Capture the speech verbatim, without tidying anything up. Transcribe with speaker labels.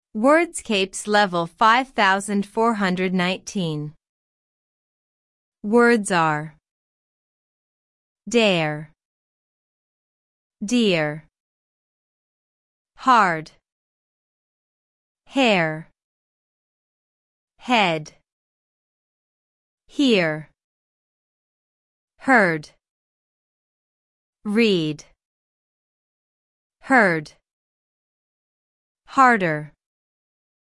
Speaker 1: Wordscapes level five thousand four hundred nineteen. Words are dare, dear, hard, hair, head, hear, heard, read, heard, harder.